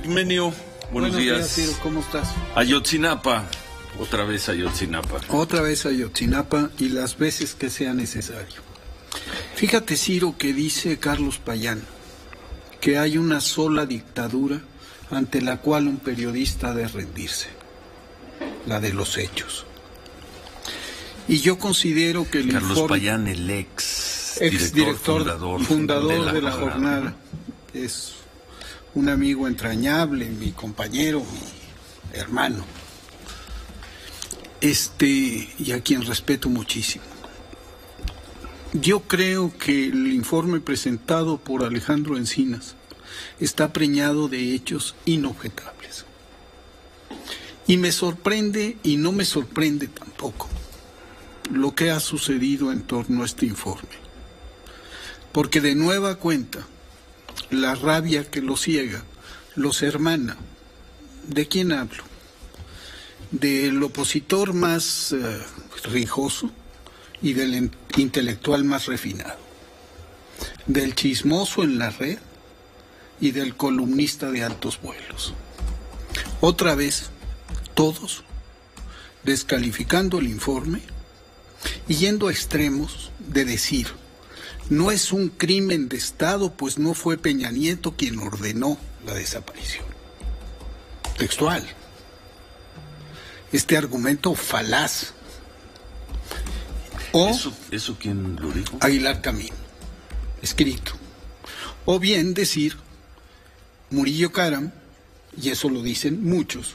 Menio, buenos días. Ciro, ¿cómo estás? Ayotzinapa, otra vez Ayotzinapa. Otra vez Ayotzinapa y las veces que sea necesario. Fíjate, Ciro, que dice Carlos Payán que hay una sola dictadura ante la cual un periodista ha de rendirse, la de los hechos. Y yo considero que el Carlos Payán, el ex director fundador de la jornada, es un amigo entrañable, mi compañero, mi hermano, y a quien respeto muchísimo. Yo creo que el informe presentado por Alejandro Encinas está preñado de hechos inobjetables. Y me sorprende, y no me sorprende tampoco, lo que ha sucedido en torno a este informe. Porque de nueva cuenta, la rabia que los ciega, los hermana. ¿De quién hablo? Del opositor más rijoso y del intelectual más refinado. Del chismoso en la red y del columnista de altos vuelos. Otra vez, todos descalificando el informe y yendo a extremos de decir: no es un crimen de Estado, pues no fue Peña Nieto quien ordenó la desaparición. Textual. Este argumento falaz. O ¿Eso quién lo dijo? Aguilar Camín, escrito. O bien decir, Murillo Karam, y eso lo dicen muchos,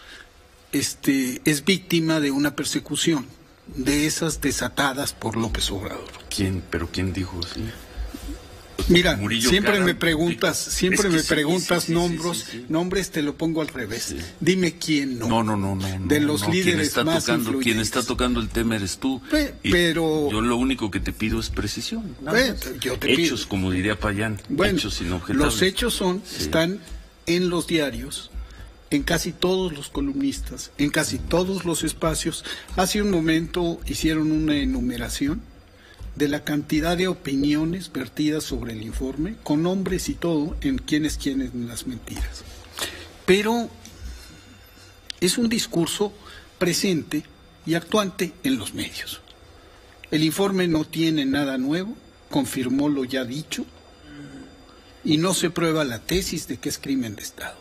es víctima de una persecución de esas desatadas por López Obrador. ¿Pero quién dijo así? Mira, Murillo siempre Karam, me preguntas nombres, te lo pongo al revés. Sí. Dime quién no. No. De los líderes más influyentes. Quien está tocando el tema eres tú. Pero yo lo único que te pido es precisión. Yo te hechos, pido. como diría Payán. Bueno, hechos inobjetables. los hechos están en los diarios, en casi todos los columnistas, en casi todos los espacios. Hace un momento hicieron una enumeración de la cantidad de opiniones vertidas sobre el informe, con nombres y todo, en quiénes las mentiras. Pero es un discurso presente y actuante en los medios. El informe no tiene nada nuevo, confirmó lo ya dicho, y no se prueba la tesis de que es crimen de Estado.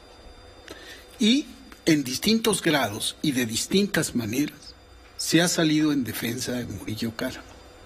Y en distintos grados y de distintas maneras se ha salido en defensa de Murillo Karam.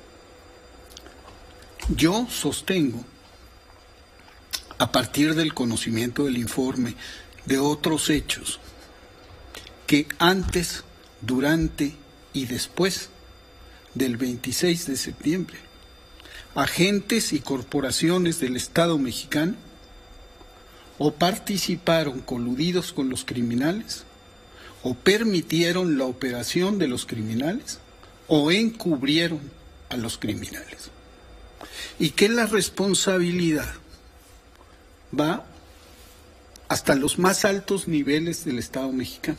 Yo sostengo, a partir del conocimiento del informe, de otros hechos, que antes, durante y después del 26 de septiembre, agentes y corporaciones del Estado mexicano o participaron coludidos con los criminales, o permitieron la operación de los criminales, o encubrieron a los criminales. Y que la responsabilidad va hasta los más altos niveles del Estado mexicano.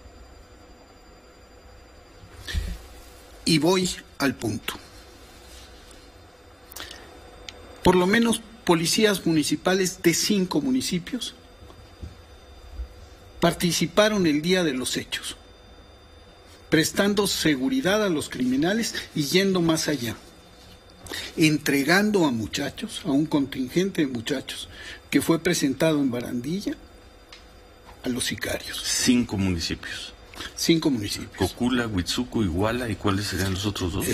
Y voy al punto. Por lo menos policías municipales de 5 municipios participaron el día de los hechos, prestando seguridad a los criminales y yendo más allá, entregando a muchachos, a un contingente de muchachos que fue presentado en barandilla a los sicarios. 5 municipios. 5 municipios. Cocula, Huitzuco, Iguala, ¿y cuáles serían los otros 2?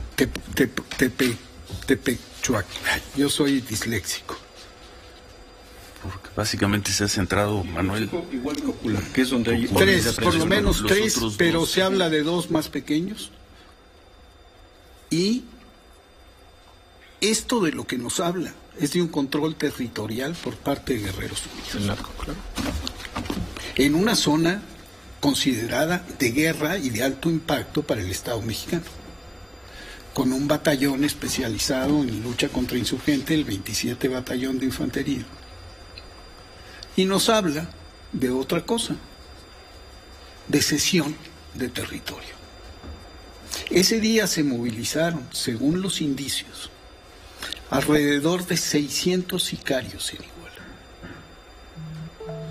Tepechuac. Yo soy disléxico. Porque básicamente se ha centrado, Manuel. Igual Cocula, que es donde hay 3, por lo menos 3, pero 2, se habla de 2 más pequeños. Y esto de lo que nos habla es de un control territorial por parte de Guerreros Unidos. En una zona considerada de guerra y de alto impacto para el Estado mexicano, con un batallón especializado en lucha contra insurgente, el 27 Batallón de Infantería. Y nos habla de otra cosa, de cesión de territorio. Ese día se movilizaron, según los indicios, alrededor de 600 sicarios en Iguala.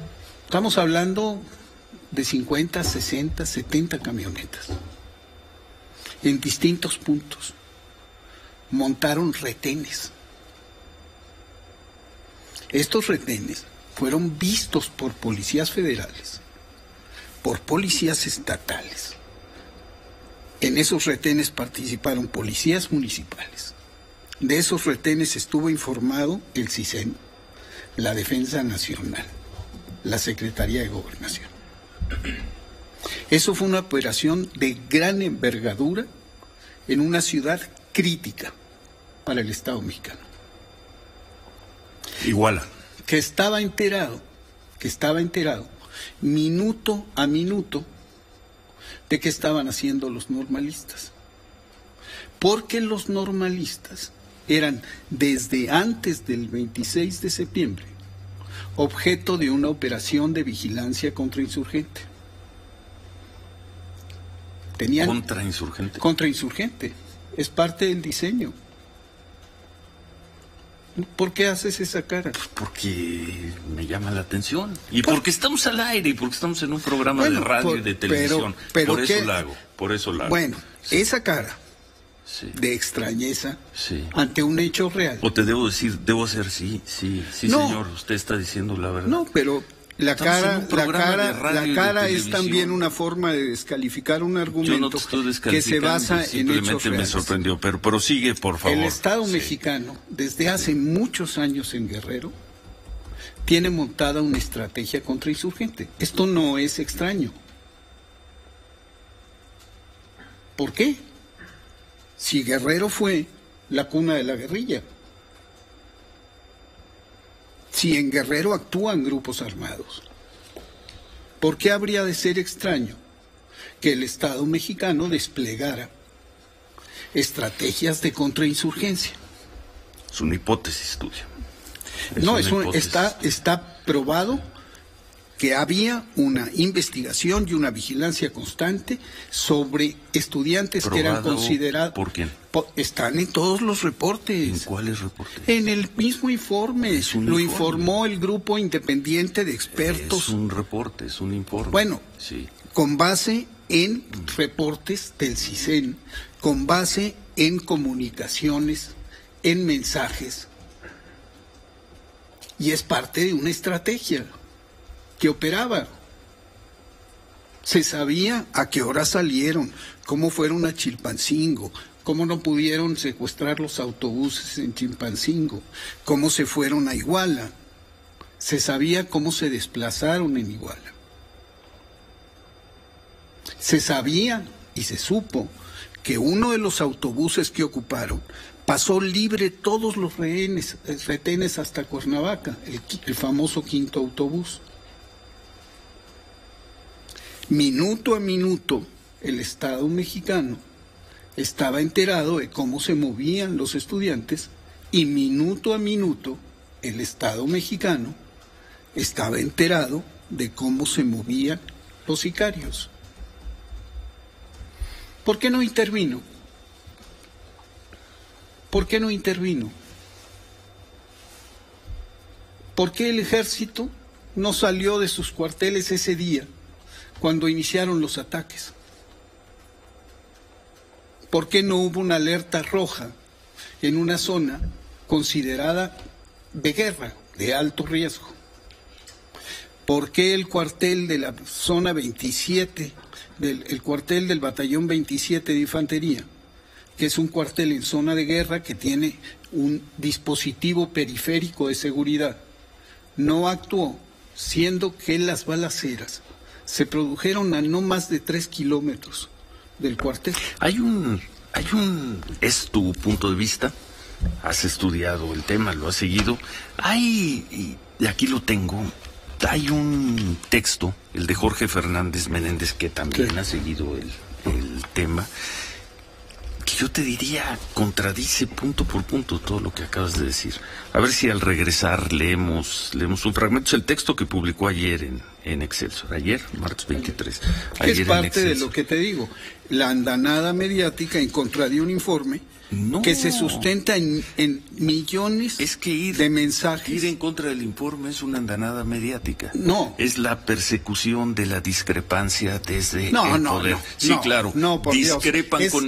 Estamos hablando de 50, 60, 70 camionetas en distintos puntos. Montaron retenes. Estos retenes fueron vistos por policías federales, por policías estatales. En esos retenes participaron policías municipales. De esos retenes estuvo informado el CISEN, la Defensa Nacional, la Secretaría de Gobernación. Eso fue una operación de gran envergadura en una ciudad crítica para el Estado mexicano. Iguala. Que estaba enterado minuto a minuto de qué estaban haciendo los normalistas. Porque los normalistas eran, desde antes del 26 de septiembre, objeto de una operación de vigilancia contrainsurgente. ¿Contrainsurgente? Contrainsurgente. Es parte del diseño. ¿Por qué haces esa cara? Pues porque me llama la atención. Y porque estamos al aire, y porque estamos en un programa de radio y de televisión. Pero por eso la hago, por eso la hago. Bueno, sí. Esa cara sí. de extrañeza sí. ante un hecho real. O te debo decir, debo hacer sí, no, señor, usted está diciendo la verdad. No, pero la cara es también una forma de descalificar un argumento que se basa en hechos reales. Simplemente me sorprendió, pero sigue, por favor. El Estado mexicano, desde hace muchos años en Guerrero, tiene montada una estrategia contrainsurgente. Esto no es extraño. ¿Por qué? Si Guerrero fue la cuna de la guerrilla, si en Guerrero actúan grupos armados, ¿por qué habría de ser extraño que el Estado mexicano desplegara estrategias de contrainsurgencia? Es una hipótesis tuya. Está probado que había una investigación y una vigilancia constante sobre estudiantes que eran considerados... ¿Por quién? Están en todos los reportes. ¿En cuáles reportes? En el mismo informe. Lo informó el grupo independiente de expertos. Es un reporte, es un informe. Bueno, sí. Con base en reportes del CISEN, con base en comunicaciones, en mensajes. Y es parte de una estrategia que operaba. Se sabía a qué hora salieron, cómo fueron a Chilpancingo, cómo no pudieron secuestrar los autobuses en Chilpancingo, cómo se fueron a Iguala. Se sabía cómo se desplazaron en Iguala. Se sabía y se supo que uno de los autobuses que ocuparon pasó libre todos los retenes hasta Cuernavaca, el famoso quinto autobús. Minuto a minuto, el Estado mexicano estaba enterado de cómo se movían los estudiantes y minuto a minuto, el Estado mexicano estaba enterado de cómo se movían los sicarios. ¿Por qué no intervino? ¿Por qué no intervino? ¿Por qué el ejército no salió de sus cuarteles ese día cuando iniciaron los ataques? ¿Por qué no hubo una alerta roja en una zona considerada de guerra, de alto riesgo? ¿Por qué el cuartel de la zona 27, el cuartel del batallón 27 de infantería, que es un cuartel en zona de guerra que tiene un dispositivo periférico de seguridad, no actuó, siendo que las balaceras se produjeron a no más de 3 kilómetros del cuartel? ¿Es tu punto de vista? ¿Has estudiado el tema? ¿Lo has seguido? Y aquí lo tengo, hay un texto, el de Jorge Fernández Menéndez, que también ha seguido el tema, que yo te diría contradice punto por punto todo lo que acabas de decir. A ver si al regresar leemos un fragmento. Es el texto que publicó ayer en Excelsior. Ayer, martes 23. Es parte de lo que te digo. La andanada mediática en contra de un informe que se sustenta en millones de mensajes. Ir en contra del informe es una andanada mediática. No. Es la persecución de la discrepancia desde el poder. Claro. No, por discrepan Dios.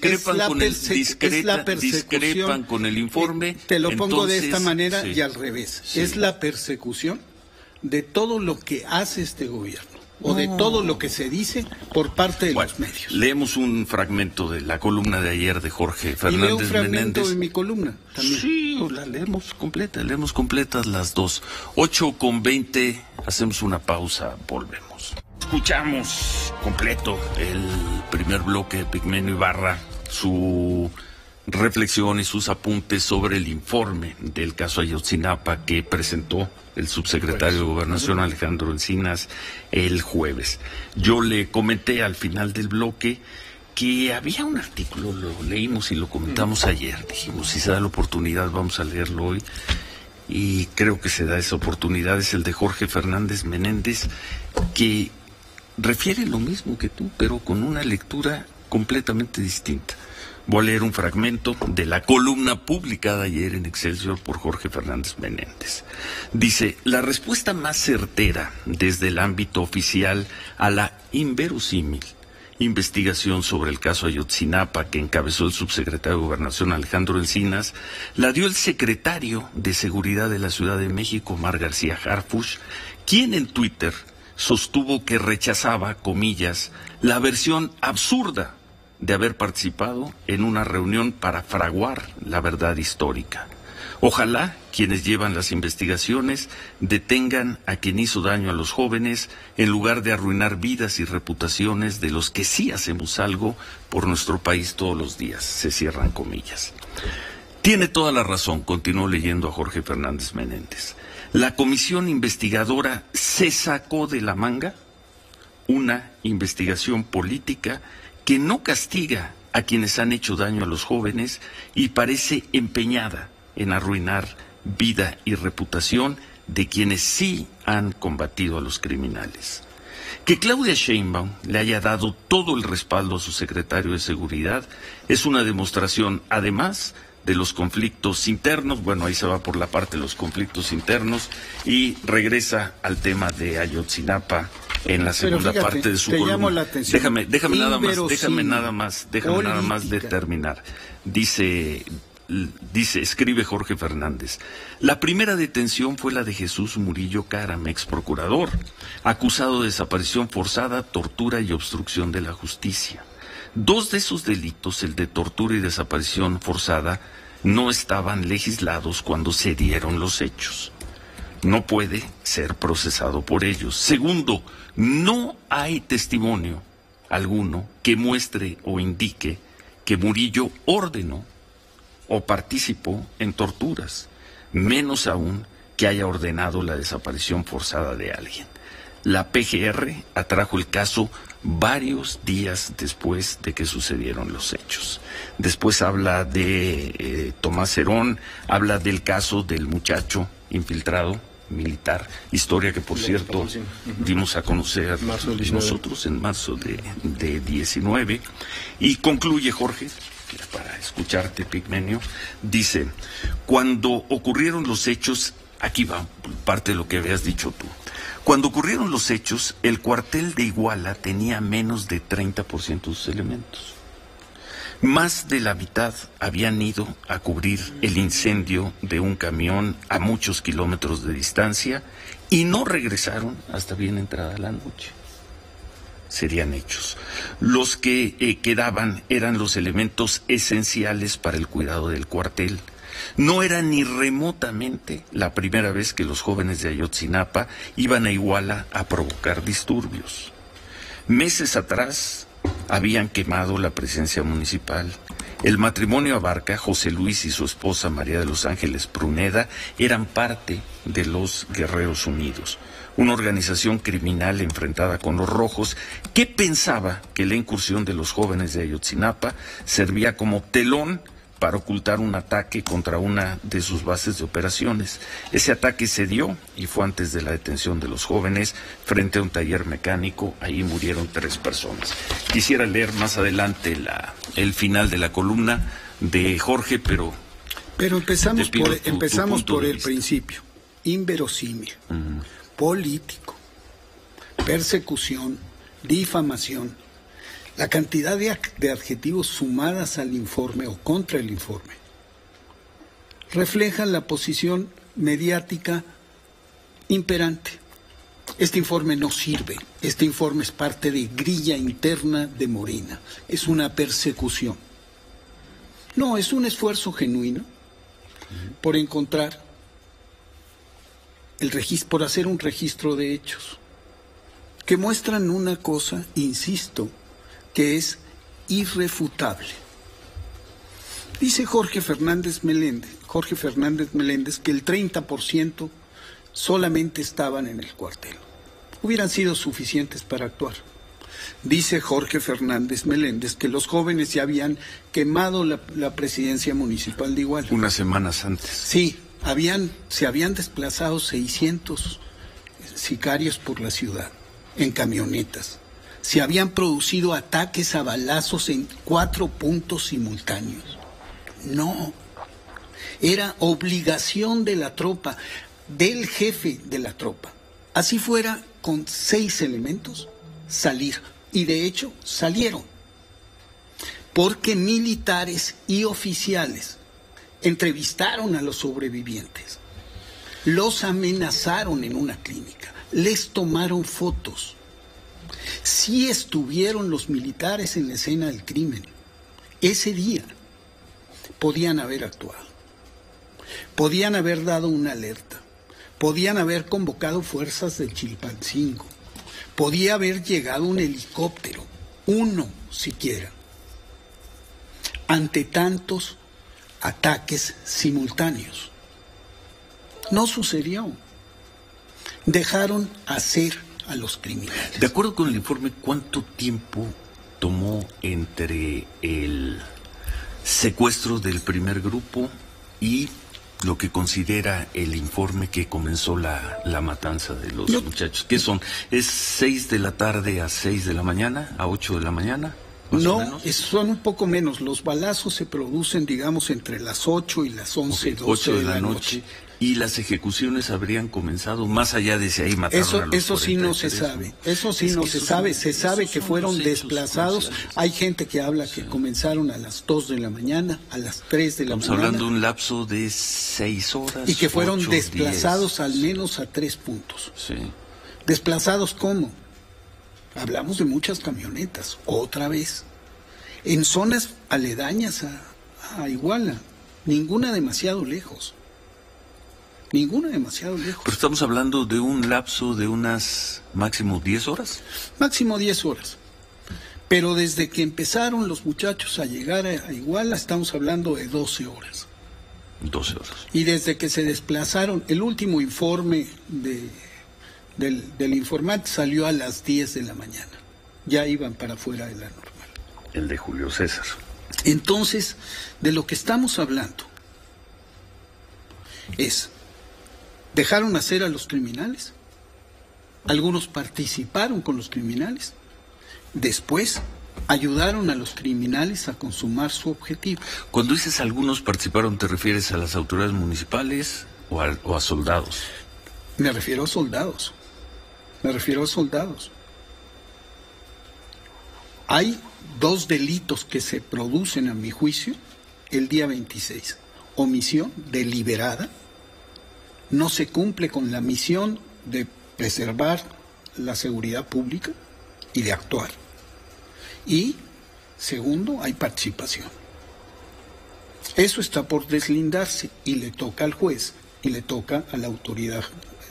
Discrepan con el informe. Te lo pongo de esta manera y al revés. Sí. Es la persecución de todo lo que hace este gobierno. O de todo lo que se dice por parte de los medios. Leemos un fragmento de la columna de ayer de Jorge Fernández Menéndez. Y leo un fragmento de mi columna también. Sí, la leemos completas las dos. 8:20, hacemos una pausa, volvemos. Escuchamos completo el primer bloque de Pigmenio Ibarra, su reflexión y sus apuntes sobre el informe del caso Ayotzinapa que presentó el subsecretario de Gobernación Alejandro Encinas el jueves. Yo le comenté al final del bloque que había un artículo, lo leímos y lo comentamos ayer, dijimos, si se da la oportunidad vamos a leerlo hoy, y creo que se da esa oportunidad, es el de Jorge Fernández Menéndez, que refiere lo mismo que tú, pero con una lectura completamente distinta. Voy a leer un fragmento de la columna publicada ayer en Excelsior por Jorge Fernández Menéndez. Dice, la respuesta más certera desde el ámbito oficial a la inverosímil investigación sobre el caso Ayotzinapa que encabezó el subsecretario de Gobernación Alejandro Encinas, la dio el secretario de Seguridad de la Ciudad de México, Omar García Harfuch, quien en Twitter sostuvo que rechazaba, comillas, la versión absurda de haber participado en una reunión para fraguar la verdad histórica. Ojalá quienes llevan las investigaciones detengan a quien hizo daño a los jóvenes en lugar de arruinar vidas y reputaciones de los que sí hacemos algo por nuestro país todos los días. Se cierran comillas. Tiene toda la razón, continuó leyendo a Jorge Fernández Menéndez. La comisión investigadora se sacó de la manga una investigación política que no castiga a quienes han hecho daño a los jóvenes y parece empeñada en arruinar vida y reputación de quienes sí han combatido a los criminales. Que Claudia Sheinbaum le haya dado todo el respaldo a su secretario de Seguridad es una demostración, además, de los conflictos internos. Bueno, ahí se va por la parte de los conflictos internos y regresa al tema de Ayotzinapa en la segunda parte de su columna. Déjame nada más de terminar. Escribe Jorge Fernández. La primera detención fue la de Jesús Murillo Caram, ex procurador, acusado de desaparición forzada, tortura y obstrucción de la justicia. Dos de esos delitos, el de tortura y desaparición forzada, no estaban legislados cuando se dieron los hechos. No puede ser procesado por ellos. Segundo, no hay testimonio alguno que muestre o indique que Murillo ordenó o participó en torturas, menos aún que haya ordenado la desaparición forzada de alguien. La PGR atrajo el caso varios días después de que sucedieron los hechos. Después habla de Tomás Herón, habla del caso del muchacho infiltrado militar, historia que por cierto dimos a conocer nosotros en marzo de 19, y concluye Jorge, para escucharte, Pigmenio, dice, cuando ocurrieron los hechos, aquí va parte de lo que habías dicho tú, cuando ocurrieron los hechos, el cuartel de Iguala tenía menos de 30% de sus elementos. Más de la mitad habían ido a cubrir el incendio de un camión a muchos kilómetros de distancia y no regresaron hasta bien entrada la noche. Serían hechos. Los que quedaban eran los elementos esenciales para el cuidado del cuartel. No era ni remotamente la primera vez que los jóvenes de Ayotzinapa iban a Iguala a provocar disturbios. Meses atrás habían quemado la presidencia municipal. El matrimonio Abarca, José Luis y su esposa María de los Ángeles Pruneda, eran parte de los Guerreros Unidos, una organización criminal enfrentada con los rojos que pensaba que la incursión de los jóvenes de Ayotzinapa servía como telón para ocultar un ataque contra una de sus bases de operaciones. Ese ataque se dio y fue antes de la detención de los jóvenes frente a un taller mecánico. Ahí murieron 3 personas. Quisiera leer más adelante el final de la columna de Jorge, pero empezamos por el principio. Inverosímil, político, persecución, difamación. La cantidad de adjetivos sumadas al informe o contra el informe reflejan la posición mediática imperante. Este informe no sirve, este informe es parte de grilla interna de Morena, es una persecución. No, es un esfuerzo genuino por encontrar por hacer un registro de hechos que muestran una cosa, insisto, que es irrefutable. Dice Jorge Fernández Meléndez que el 30% solamente estaban en el cuartel. Hubieran sido suficientes para actuar. Dice Jorge Fernández Meléndez que los jóvenes ya habían quemado la presidencia municipal de Iguala. Unas semanas antes. Sí, se habían desplazado 600 sicarios por la ciudad, en camionetas. Se habían producido ataques a balazos en 4 puntos simultáneos. No, era obligación de la tropa, del jefe de la tropa. Así fuera, con 6 elementos, salir. Y de hecho, salieron. Porque militares y oficiales entrevistaron a los sobrevivientes. Los amenazaron en una clínica. Les tomaron fotos. Sí estuvieron los militares en la escena del crimen. Ese día podían haber actuado. Podían haber dado una alerta. Podían haber convocado fuerzas del Chilpancingo. Podía haber llegado un helicóptero, uno siquiera, ante tantos ataques simultáneos. No sucedió. Dejaron hacer a los criminales. De acuerdo con el informe, ¿cuánto tiempo tomó entre el secuestro del primer grupo y lo que considera el informe que comenzó la matanza de los muchachos? ¿Qué son? ¿Es 6 de la tarde a 6 de la mañana? ¿A 8 de la mañana? No, son un poco menos. Los balazos se producen, digamos, entre las 8 y las 11, 12 de la noche. Y las ejecuciones habrían comenzado más allá de si ahí mataron a los Eso sí no se sabe. Eso sí no se sabe. Se sabe que fueron desplazados. Hay gente que habla que comenzaron a las 2 de la mañana, a las 3 de la mañana. Estamos hablando de un lapso de 6 horas. Y que fueron desplazados al menos a 3 puntos. Sí. ¿Desplazados cómo? Hablamos de muchas camionetas, otra vez. En zonas aledañas a Iguala. Ninguna demasiado lejos. Pero estamos hablando de un lapso de unas máximo 10 horas. Máximo 10 horas. Pero desde que empezaron los muchachos a llegar a Iguala, estamos hablando de 12 horas. 12 horas. Y desde que se desplazaron, el último informe del informante salió a las 10 de la mañana. Ya iban para afuera de la normal. El de Julio César. Entonces, de lo que estamos hablando es: dejaron hacer a los criminales, algunos participaron con los criminales, después ayudaron a los criminales a consumar su objetivo. Cuando dices algunos participaron, ¿te refieres a las autoridades municipales o a soldados? Me refiero a soldados. Hay 2 delitos que se producen, a mi juicio, el día 26. Omisión deliberada. No se cumple con la misión de preservar la seguridad pública y de actuar. Y, segundo, hay participación. Eso está por deslindarse y le toca al juez y le toca a la autoridad,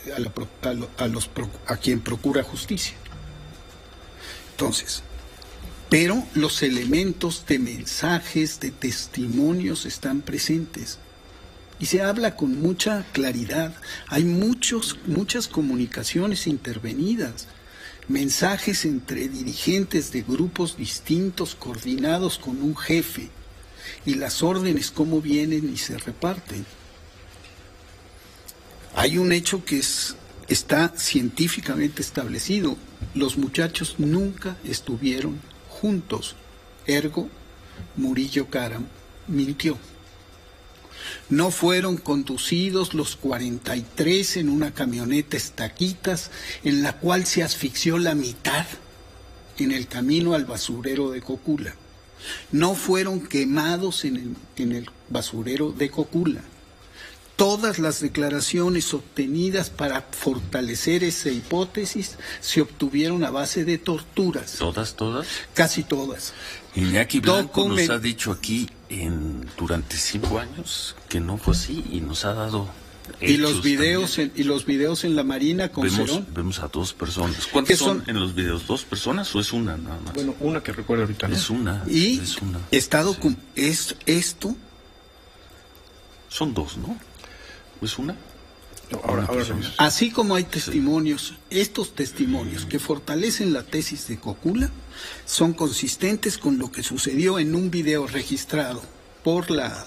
a quien procura justicia. Entonces, pero los elementos de mensajes, de testimonios están presentes. Y se habla con mucha claridad. Hay muchas comunicaciones intervenidas, mensajes entre dirigentes de grupos distintos, coordinados con un jefe, y las órdenes cómo vienen y se reparten. Hay un hecho que está científicamente establecido. Los muchachos nunca estuvieron juntos. Ergo, Murillo Karam mintió. No fueron conducidos los 43 en una camioneta estaquitas en la cual se asfixió la mitad en el camino al basurero de Cocula. No fueron quemados en el basurero de Cocula. Todas las declaraciones obtenidas para fortalecer esa hipótesis se obtuvieron a base de torturas. ¿Todas? Casi todas. Iñaki Blanco nos ha dicho aquí durante 5 años que no fue así y nos ha dado y los videos en la Marina con Cerón. Vemos a 2 personas. ¿Cuántos son en los videos? ¿2 personas o es una nada más? Bueno, una que recuerdo ahorita, ¿no? Es una. Y es una. Esto son 2, ¿no? ¿O es una? No, ahora así como hay testimonios, estos testimonios que fortalecen la tesis de Cocula son consistentes con lo que sucedió en un video registrado por la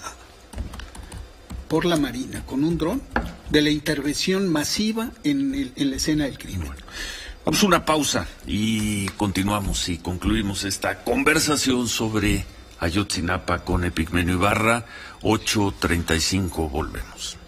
Marina con un dron de la intervención masiva en la escena del crimen. Vamos a una pausa y continuamos y concluimos esta conversación sobre Ayotzinapa con Epigmenio Ibarra. 8:35, volvemos.